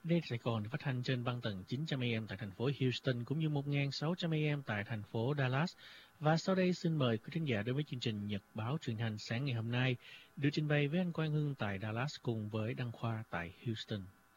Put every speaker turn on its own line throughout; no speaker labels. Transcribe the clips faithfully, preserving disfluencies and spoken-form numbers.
Đây Sài Gòn được phát thanh trên băng tần chín trăm a em tại thành phố Houston cũng như một nghìn sáu trăm a em tại thành phố Dallas. Và sau đây xin mời quý khán giả đến với chương trình Nhật báo truyền hình sáng ngày hôm nay, được trình bày với anh Quang Hưng tại Dallas cùng với Đăng Khoa tại Houston.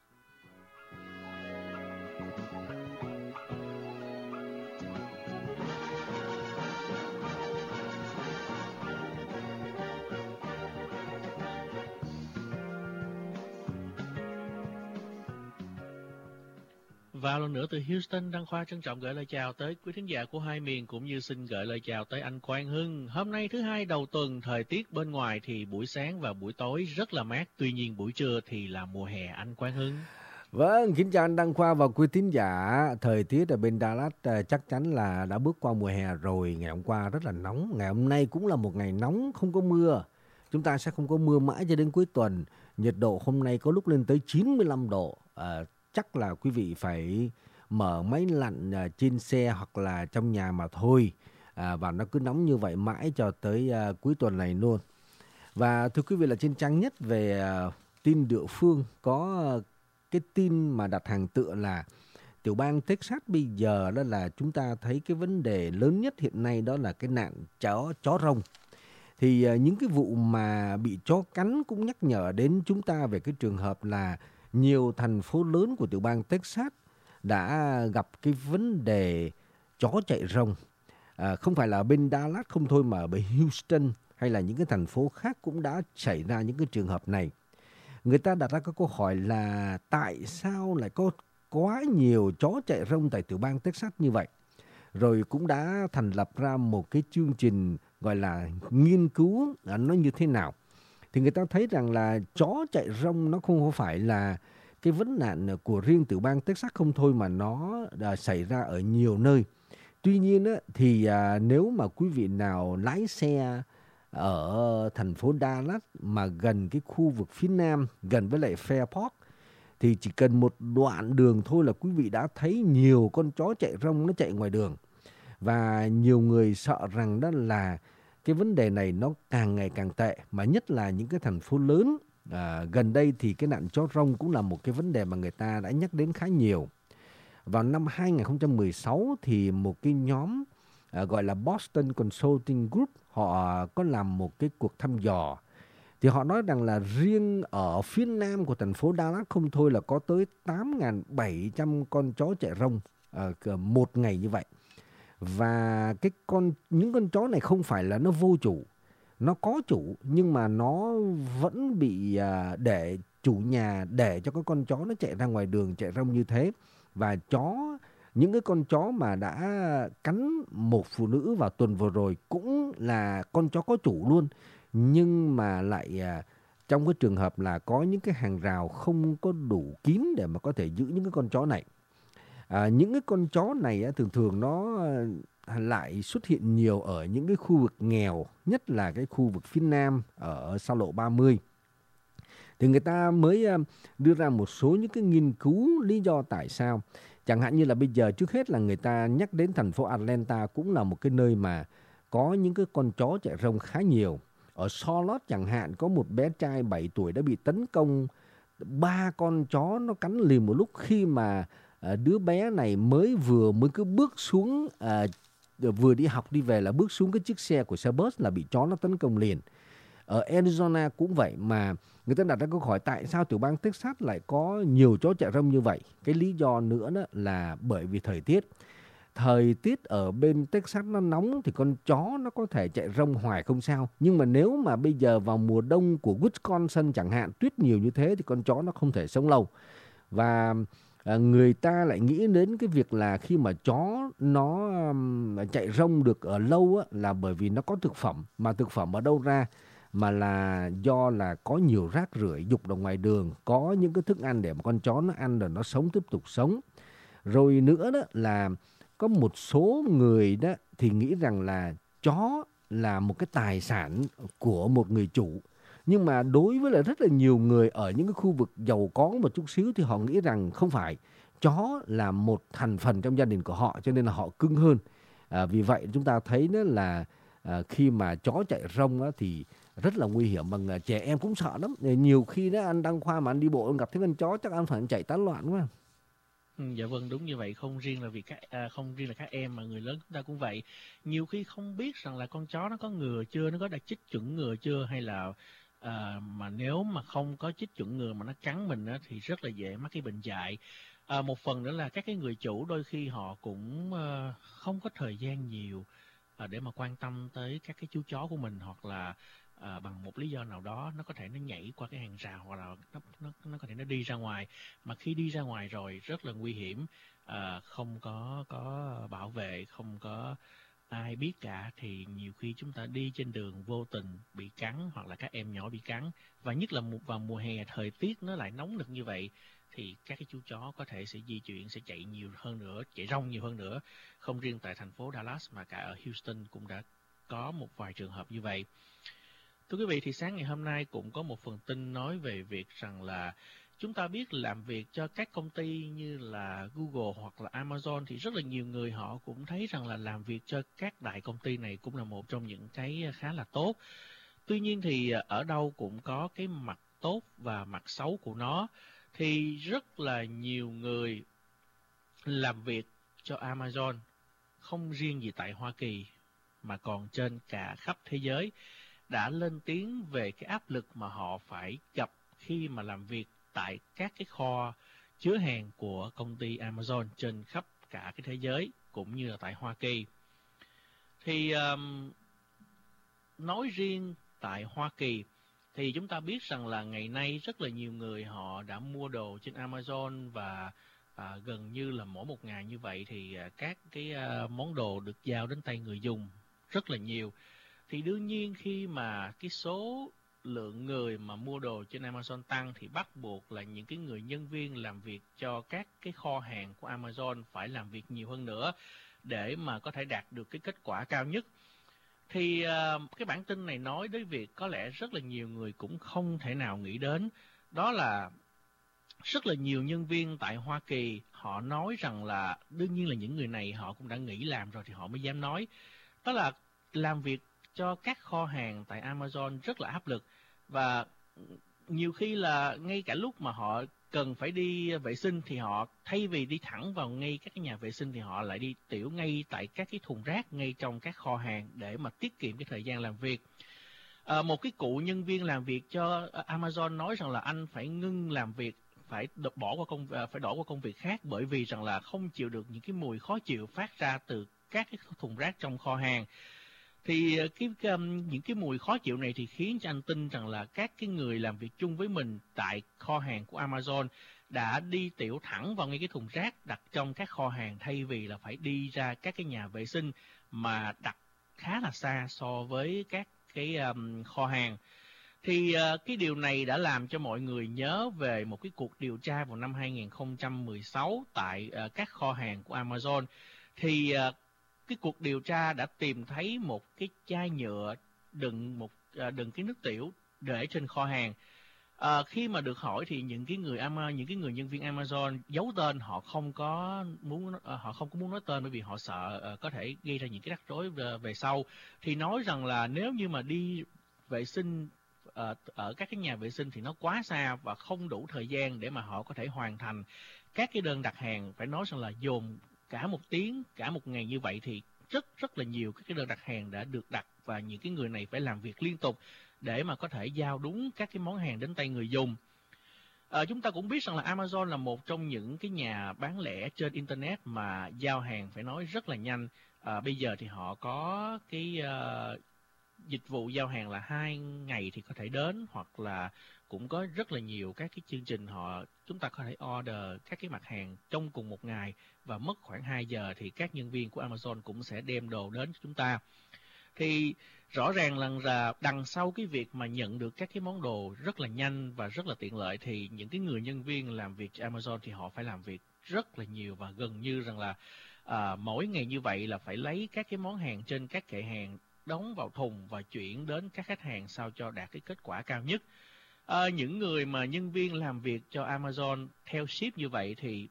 Và lần nữa từ Houston, Đăng Khoa trân trọng gửi lời chào tới quý thính giả của hai miền cũng như xin gửi lời chào tới anh Quang Hưng. Hôm nay thứ hai đầu tuần, thời tiết bên ngoài thì buổi sáng và buổi tối rất là mát, tuy nhiên buổi trưa thì là mùa hè anh Quang Hưng.
Vâng, kính chào anh Đăng Khoa và quý thính giả. Thời tiết ở bên Dallas chắc chắn là đã bước qua mùa hè rồi. Ngày hôm qua rất là nóng, ngày hôm nay cũng là một ngày nóng, không có mưa. Chúng ta sẽ không có mưa mãi cho đến cuối tuần. Nhiệt độ hôm nay có lúc lên tới chín mươi lăm độ. À, chắc là quý vị phải mở máy lạnh trên xe hoặc là trong nhà mà thôi. À, và nó cứ nóng như vậy mãi cho tới uh, cuối tuần này luôn. Và thưa quý vị, là trên trang nhất về uh, tin địa phương có uh, cái tin mà đặt hàng tựa là tiểu bang Texas bây giờ đó là chúng ta thấy cái vấn đề lớn nhất hiện nay đó là cái nạn chó chó rông. Thì uh, những cái vụ mà bị chó cắn cũng nhắc nhở đến chúng ta về cái trường hợp là nhiều thành phố lớn của tiểu bang Texas đã gặp cái vấn đề chó chạy rông. À, không phải là bên Dallas không thôi mà ở bên Houston hay là những cái thành phố khác cũng đã xảy ra những cái trường hợp này. Người ta đặt ra cái câu hỏi là tại sao lại có quá nhiều chó chạy rông tại tiểu bang Texas như vậy? Rồi cũng đã thành lập ra một cái chương trình gọi là nghiên cứu nó như thế nào. Thì người ta thấy rằng là chó chạy rông nó không phải là cái vấn nạn của riêng tiểu bang Texas không thôi mà nó đã xảy ra ở nhiều nơi. Tuy nhiên á, thì à, nếu mà quý vị nào lái xe ở thành phố Dallas mà gần cái khu vực phía nam, gần với lại Fairport, thì chỉ cần một đoạn đường thôi là quý vị đã thấy nhiều con chó chạy rông nó chạy ngoài đường. Và nhiều người sợ rằng đó là cái vấn đề này nó càng ngày càng tệ, mà nhất là những cái thành phố lớn. À, gần đây thì cái nạn chó rông cũng là một cái vấn đề mà người ta đã nhắc đến khá nhiều. Vào năm hai không một sáu thì một cái nhóm à, gọi là Boston Consulting Group, họ có làm một cái cuộc thăm dò. Thì họ nói rằng là riêng ở phía nam của thành phố Dallas không thôi là có tới tám nghìn bảy trăm con chó chạy rông à, một ngày như vậy. Và cái con những con chó này không phải là nó vô chủ, nó có chủ nhưng mà nó vẫn bị à, để chủ nhà để cho cái con chó nó chạy ra ngoài đường chạy rông như thế. Và chó, những cái con chó mà đã cắn một phụ nữ vào tuần vừa rồi cũng là con chó có chủ luôn, nhưng mà lại à, trong cái trường hợp là có những cái hàng rào không có đủ kín để mà có thể giữ những cái con chó này. À, những cái con chó này á, thường thường nó lại xuất hiện nhiều ở những cái khu vực nghèo, nhất là cái khu vực phía nam ở xa lộ ba mươi. Thì người ta mới đưa ra một số những cái nghiên cứu lý do tại sao. Chẳng hạn như là bây giờ trước hết là người ta nhắc đến thành phố Atlanta cũng là một cái nơi mà có những cái con chó chạy rông khá nhiều. Ở Charlotte chẳng hạn có một bé trai bảy tuổi đã bị tấn công ba con chó nó cắn liền một lúc, khi mà à, đứa bé này mới vừa mới cứ bước xuống à, vừa đi học đi về là bước xuống cái chiếc xe của xe bus là bị chó nó tấn công liền. Ở Arizona cũng vậy, mà người ta đặt ra câu hỏi tại sao tiểu bang Texas lại có nhiều chó chạy rông như vậy. Cái lý do nữa đó là bởi vì thời tiết. Thời tiết ở bên Texas nó nóng thì con chó nó có thể chạy rông hoài không sao. Nhưng mà nếu mà bây giờ vào mùa đông của Wisconsin chẳng hạn, tuyết nhiều như thế thì con chó nó không thể sống lâu. Và à, người ta lại nghĩ đến cái việc là khi mà chó nó um, chạy rông được ở lâu á, là bởi vì nó có thực phẩm. Mà thực phẩm ở đâu ra? Mà là do là có nhiều rác rưởi dục ở ngoài đường, có những cái thức ăn để mà con chó nó ăn rồi nó sống, tiếp tục sống. Rồi nữa đó là có một số người đó thì nghĩ rằng là chó là một cái tài sản của một người chủ. Nhưng mà đối với lại rất là nhiều người ở những cái khu vực giàu có một chút xíu thì họ nghĩ rằng không phải, chó là một thành phần trong gia đình của họ, cho nên là họ cưng hơn. À, vì vậy chúng ta thấy đó là à, khi mà chó chạy rông á, thì rất là nguy hiểm, bằng trẻ em cũng sợ lắm. Nhiều khi đó anh Đăng Khoa mà anh đi bộ anh gặp thấy con chó chắc anh phải chạy tán loạn quá.
Ừ, dạ vâng, đúng như vậy, không riêng là vì các à, không riêng là các em mà người lớn chúng ta cũng vậy. Nhiều khi không biết rằng là con chó nó có ngừa chưa, nó có đã chích chuẩn ngừa chưa, hay là à, mà nếu mà không có chích chuẩn ngừa mà nó cắn mình á, thì rất là dễ mắc cái bệnh dại. À, một phần nữa là các cái người chủ đôi khi họ cũng à, không có thời gian nhiều à, để mà quan tâm tới các cái chú chó của mình, hoặc là à, bằng một lý do nào đó nó có thể nó nhảy qua cái hàng rào, hoặc là nó nó nó có thể nó đi ra ngoài, mà khi đi ra ngoài rồi rất là nguy hiểm, à, không có có bảo vệ, không có ai biết cả, thì nhiều khi chúng ta đi trên đường vô tình bị cắn, hoặc là các em nhỏ bị cắn. Và nhất là một vào mùa hè thời tiết nó lại nóng nực như vậy, thì các cái chú chó có thể sẽ di chuyển, sẽ chạy nhiều hơn nữa, chạy rong nhiều hơn nữa. Không riêng tại thành phố Dallas mà cả ở Houston cũng đã có một vài trường hợp như vậy. Thưa quý vị, thì sáng ngày hôm nay cũng có một phần tin nói về việc rằng là chúng ta biết làm việc cho các công ty như là Google hoặc là Amazon, thì rất là nhiều người họ cũng thấy rằng là làm việc cho các đại công ty này cũng là một trong những cái khá là tốt. Tuy nhiên thì ở đâu cũng có cái mặt tốt và mặt xấu của nó. Thì rất là nhiều người làm việc cho Amazon, không riêng gì tại Hoa Kỳ mà còn trên cả khắp thế giới, đã lên tiếng về cái áp lực mà họ phải gặp khi mà làm việc tại các cái kho chứa hàng của công ty Amazon trên khắp cả cái thế giới cũng như là tại Hoa Kỳ. Thì um, nói riêng tại Hoa Kỳ thì chúng ta biết rằng là ngày nay rất là nhiều người họ đã mua đồ trên Amazon, và à, gần như là mỗi một ngày như vậy thì à, các cái à, món đồ được giao đến tay người dùng rất là nhiều. Thì đương nhiên khi mà cái số lượng người mà mua đồ trên Amazon tăng thì bắt buộc là những cái người nhân viên làm việc cho các cái kho hàng của Amazon phải làm việc nhiều hơn nữa để mà có thể đạt được cái kết quả cao nhất. Thì uh, cái bản tin này nói đến việc có lẽ rất là nhiều người cũng không thể nào nghĩ đến, đó là rất là nhiều nhân viên tại Hoa Kỳ họ nói rằng là, đương nhiên là những người này họ cũng đã nghỉ làm rồi thì họ mới dám nói, đó là làm việc cho các kho hàng tại Amazon rất là áp lực. Và nhiều khi là ngay cả lúc mà họ cần phải đi vệ sinh thì họ thay vì đi thẳng vào ngay các cái nhà vệ sinh thì họ lại đi tiểu ngay tại các cái thùng rác ngay trong các kho hàng để mà tiết kiệm cái thời gian làm việc. À, một cái cụ nhân viên làm việc cho Amazon nói rằng là anh phải ngưng làm việc, phải bỏ qua công phải đổi qua công việc khác, bởi vì rằng là không chịu được những cái mùi khó chịu phát ra từ các cái thùng rác trong kho hàng. Thì cái, cái những cái mùi khó chịu này thì khiến cho anh tin rằng là các cái người làm việc chung với mình tại kho hàng của Amazon đã đi tiểu thẳng vào ngay cái thùng rác đặt trong các kho hàng, thay vì là phải đi ra các cái nhà vệ sinh mà đặt khá là xa so với các cái um, kho hàng. Thì uh, cái điều này đã làm cho mọi người nhớ về một cái cuộc điều tra vào năm hai nghìn không trăm mười sáu tại uh, các kho hàng của Amazon. Thì uh, cái cuộc điều tra đã tìm thấy một cái chai nhựa đựng một uh, đựng cái nước tiểu để trên kho hàng. À, khi mà được hỏi thì những cái người những cái người nhân viên Amazon giấu tên, họ không có muốn họ không có muốn nói tên bởi vì họ sợ uh, có thể gây ra những cái rắc rối về, về sau. Thì nói rằng là nếu như mà đi vệ sinh uh, ở các cái nhà vệ sinh thì nó quá xa và không đủ thời gian để mà họ có thể hoàn thành các cái đơn đặt hàng. Phải nói rằng là dồn cả một tiếng, cả một ngày như vậy thì rất rất là nhiều các cái đơn đặt hàng đã được đặt, và những cái người này phải làm việc liên tục để mà có thể giao đúng các cái món hàng đến tay người dùng. À, chúng ta cũng biết rằng là Amazon là một trong những cái nhà bán lẻ trên Internet mà giao hàng phải nói rất là nhanh. À, bây giờ thì họ có cái uh, dịch vụ giao hàng là hai ngày thì có thể đến, hoặc là cũng có rất là nhiều các cái chương trình họ chúng ta có thể order các cái mặt hàng trong cùng một ngày, và mất khoảng hai giờ thì các nhân viên của Amazon cũng sẽ đem đồ đến cho chúng ta. Thì rõ ràng là đằng sau cái việc mà nhận được các cái món đồ rất là nhanh và rất là tiện lợi, thì những cái người nhân viên làm việc cho Amazon thì họ phải làm việc rất là nhiều, và gần như rằng là à, mỗi ngày như vậy là phải lấy các cái món hàng trên các kệ hàng, đóng vào thùng và chuyển đến các khách hàng sao cho đạt cái kết quả cao nhất. À, những người mà nhân viên làm việc cho Amazon theo ship như vậy thì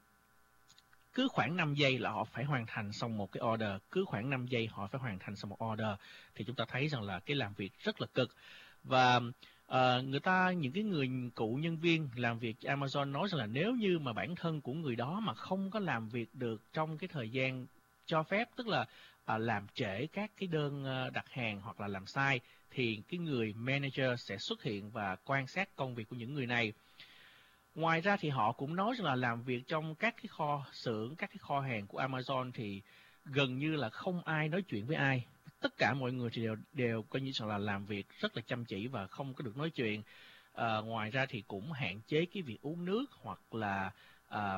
cứ khoảng năm giây là họ phải hoàn thành xong một cái order, cứ khoảng năm giây họ phải hoàn thành xong một order, thì chúng ta thấy rằng là cái làm việc rất là cực. Và uh, người ta, những cái người cựu nhân viên làm việc cho Amazon nói rằng là nếu như mà bản thân của người đó mà không có làm việc được trong cái thời gian cho phép, tức là uh, làm trễ các cái đơn uh, đặt hàng hoặc là làm sai, thì cái người manager sẽ xuất hiện và quan sát công việc của những người này. Ngoài ra thì họ cũng nói rằng là làm việc trong các cái kho xưởng, các cái kho hàng của Amazon thì gần như là không ai nói chuyện với ai. Tất cả mọi người thì đều đều coi như rằng là làm việc rất là chăm chỉ và không có được nói chuyện. À, ngoài ra thì cũng hạn chế cái việc uống nước, hoặc là à,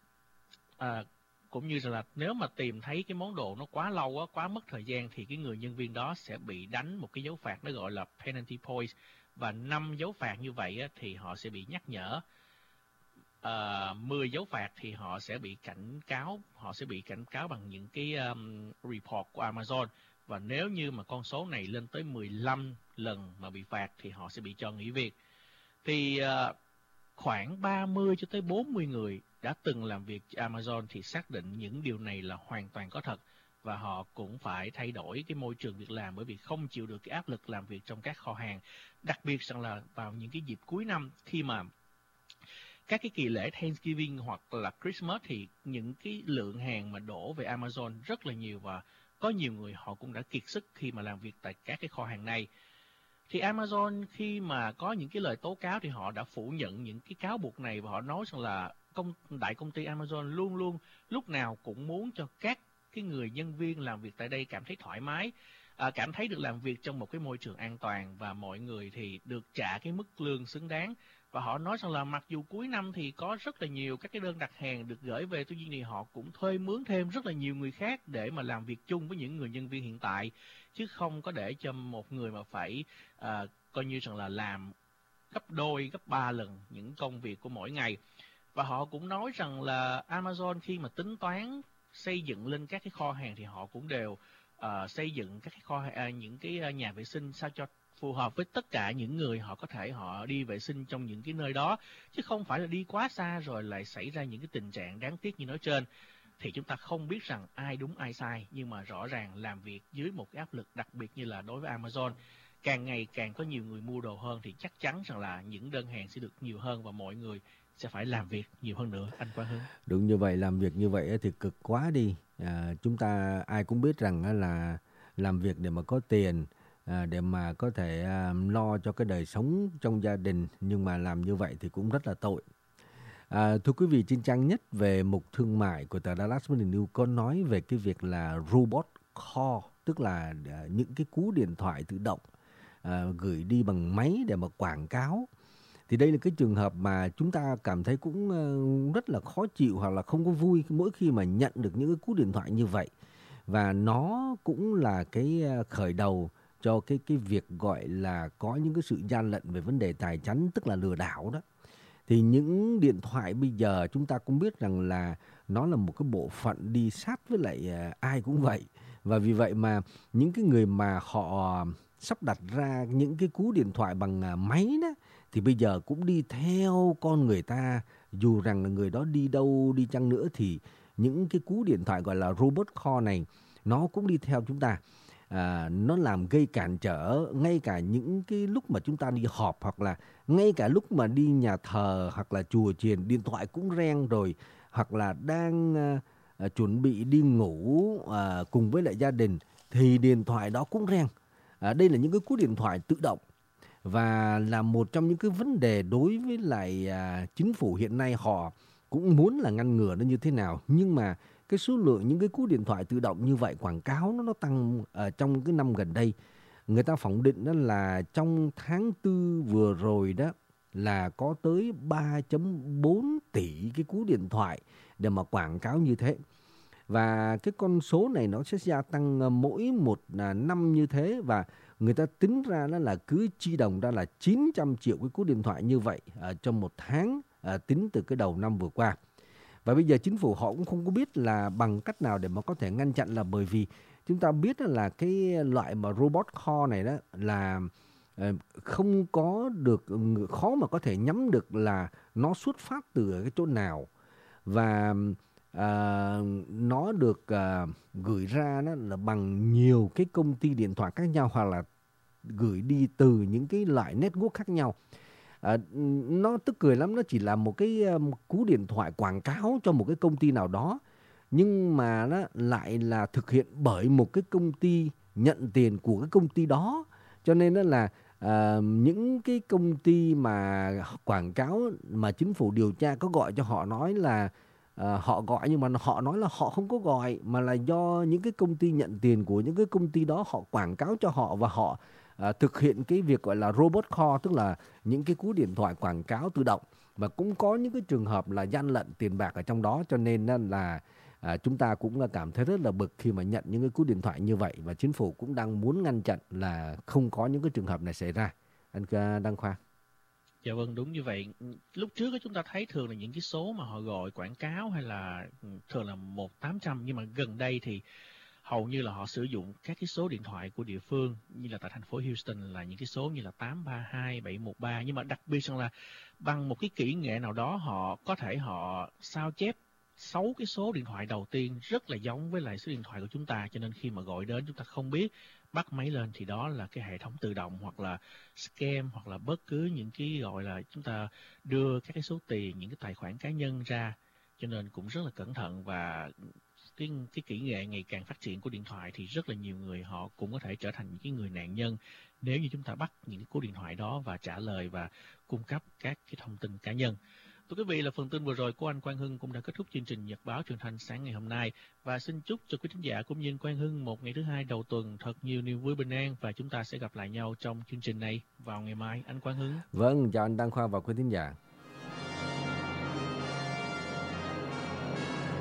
à, cũng như là nếu mà tìm thấy cái món đồ nó quá lâu á, quá mất thời gian, thì cái người nhân viên đó sẽ bị đánh một cái dấu phạt, nó gọi là penalty points, và năm dấu phạt như vậy á, thì họ sẽ bị nhắc nhở. Uh, mười dấu phạt thì họ sẽ bị cảnh cáo, họ sẽ bị cảnh cáo bằng những cái um, report của Amazon. Và nếu như mà con số này lên tới mười lăm lần mà bị phạt thì họ sẽ bị cho nghỉ việc. Thì uh, khoảng ba mươi cho tới bốn mươi người đã từng làm việc cho Amazon thì xác định những điều này là hoàn toàn có thật, và họ cũng phải thay đổi cái môi trường việc làm bởi vì không chịu được cái áp lực làm việc trong các kho hàng. Đặc biệt rằng là vào những cái dịp cuối năm, khi mà các cái kỳ lễ Thanksgiving hoặc là Christmas, thì những cái lượng hàng mà đổ về Amazon rất là nhiều, và có nhiều người họ cũng đã kiệt sức khi mà làm việc tại các cái kho hàng này. Thì Amazon khi mà có những cái lời tố cáo thì họ đã phủ nhận những cái cáo buộc này, và họ nói rằng là công đại công ty Amazon luôn luôn lúc nào cũng muốn cho các cái người nhân viên làm việc tại đây cảm thấy thoải mái, à, cảm thấy được làm việc trong một cái môi trường an toàn, và mọi người thì được trả cái mức lương xứng đáng. Và họ nói rằng là mặc dù cuối năm thì có rất là nhiều các cái đơn đặt hàng được gửi về, tuy nhiên thì họ cũng thuê mướn thêm rất là nhiều người khác để mà làm việc chung với những người nhân viên hiện tại, chứ không có để cho một người mà phải à, coi như rằng là làm gấp đôi, gấp ba lần những công việc của mỗi ngày. Và họ cũng nói rằng là Amazon khi mà tính toán xây dựng lên các cái kho hàng thì họ cũng đều uh, xây dựng các cái kho uh, những cái nhà vệ sinh sao cho phù hợp với tất cả những người họ có thể họ đi vệ sinh trong những cái nơi đó, chứ không phải là đi quá xa rồi lại xảy ra những cái tình trạng đáng tiếc như nói trên. Thì chúng ta không biết rằng ai đúng ai sai, nhưng mà rõ ràng làm việc dưới một cái áp lực, đặc biệt như là đối với Amazon, càng ngày càng có nhiều người mua đồ hơn, thì chắc chắn rằng là những đơn hàng sẽ được nhiều hơn và mọi người sẽ phải làm việc nhiều hơn nữa, anh Quang Hưng.
Đúng như vậy, làm việc như vậy thì cực quá đi. À, chúng ta ai cũng biết rằng là làm việc để mà có tiền, à, để mà có thể à, lo cho cái đời sống trong gia đình, nhưng mà làm như vậy thì cũng rất là tội. À, thưa quý vị, trên trang nhất về mục thương mại của tờ Dallas Morning News có nói về cái việc là robot call, tức là à, những cái cú điện thoại tự động à, gửi đi bằng máy để mà quảng cáo. Thì đây là cái trường hợp mà chúng ta cảm thấy cũng rất là khó chịu hoặc là không có vui mỗi khi mà nhận được những cái cú điện thoại như vậy. Và nó cũng là cái khởi đầu cho cái cái việc gọi là có những cái sự gian lận về vấn đề tài chính, tức là lừa đảo đó. Thì những điện thoại bây giờ chúng ta cũng biết rằng là nó là một cái bộ phận đi sát với lại ai cũng vậy. Và vì vậy mà những cái người mà họ sắp đặt ra những cái cú điện thoại bằng máy đó, thì bây giờ cũng đi theo con người ta. Dù rằng là người đó đi đâu đi chăng nữa thì những cái cú điện thoại gọi là robot call này nó cũng đi theo chúng ta. À, nó làm gây cản trở ngay cả những cái lúc mà chúng ta đi họp, hoặc là ngay cả lúc mà đi nhà thờ hoặc là chùa chiền, điện thoại cũng reng rồi. Hoặc là đang à, chuẩn bị đi ngủ à, cùng với lại gia đình thì điện thoại đó cũng reng. À, đây là những cái cú điện thoại tự động, và là một trong những cái vấn đề đối với lại à, chính phủ hiện nay. Họ cũng muốn là ngăn ngừa nó như thế nào, nhưng mà cái số lượng những cái cú điện thoại tự động như vậy quảng cáo nó nó tăng ở trong cái năm gần đây. Người ta phỏng định đó là trong tháng tư vừa rồi đó là có tới ba phẩy bốn tỷ cái cú điện thoại để mà quảng cáo như thế. Và cái con số này nó sẽ gia tăng mỗi một năm như thế, và người ta tính ra đó là cứ chi đồng ra là chín trăm triệu cái cú điện thoại như vậy uh, trong một tháng, uh, tính từ cái đầu năm vừa qua. Và bây giờ chính phủ họ cũng không có biết là bằng cách nào để mà có thể ngăn chặn, là bởi vì chúng ta biết là cái loại mà robot call này đó là uh, không có được, khó mà có thể nhắm được là nó xuất phát từ cái chỗ nào. Và À, nó được à, gửi ra đó là bằng nhiều cái công ty điện thoại khác nhau, hoặc là gửi đi từ những cái loại network khác nhau. À, nó tức cười lắm, nó chỉ là một cái um, cú điện thoại quảng cáo cho một cái công ty nào đó, nhưng mà nó lại là thực hiện bởi một cái công ty nhận tiền của cái công ty đó. Cho nên đó là à, những cái công ty mà quảng cáo mà chính phủ điều tra có gọi cho họ nói là à, họ gọi, nhưng mà họ nói là họ không có gọi, mà là do những cái công ty nhận tiền của những cái công ty đó họ quảng cáo cho họ, và họ à, thực hiện cái việc gọi là robot call, tức là những cái cú điện thoại quảng cáo tự động. Và cũng có những cái trường hợp là gian lận tiền bạc ở trong đó. Cho nên là à, chúng ta cũng là cảm thấy rất là bực khi mà nhận những cái cú điện thoại như vậy, và chính phủ cũng đang muốn ngăn chặn là không có những cái trường hợp này xảy ra. Anh Đăng Khoa.
Dạ vâng, đúng như vậy. Lúc trước đó, chúng ta thấy thường là những cái số mà họ gọi quảng cáo hay là thường là một tám trăm, nhưng mà gần đây thì hầu như là họ sử dụng các cái số điện thoại của địa phương, như là tại thành phố Houston là những cái số như là tám ba hai bảy một ba, nhưng mà đặc biệt rằng là bằng một cái kỹ nghệ nào đó họ có thể họ sao chép sáu cái số điện thoại đầu tiên rất là giống với lại số điện thoại của chúng ta, cho nên khi mà gọi đến chúng ta không biết, bắt máy lên thì đó là cái hệ thống tự động hoặc là scam, hoặc là bất cứ những cái gọi là chúng ta đưa các cái số tiền, những cái tài khoản cá nhân ra, cho nên cũng rất là cẩn thận. Và cái cái kỹ nghệ ngày càng phát triển của điện thoại thì rất là nhiều người họ cũng có thể trở thành những cái người nạn nhân nếu như chúng ta bắt những cái cú điện thoại đó và trả lời và cung cấp các cái thông tin cá nhân. Thưa quý vị, là phần tin vừa rồi của anh Quang Hưng cũng đã kết thúc chương trình Nhật báo Truyền thanh sáng ngày hôm nay, và xin chúc cho quý thính giả cũng như anh Quang Hưng một ngày thứ hai đầu tuần thật nhiều niềm vui bình an, và chúng ta sẽ gặp lại nhau trong chương trình này vào ngày mai. Anh Quang Hưng.
Vâng, chào anh Đăng Khoa và quý thính giả.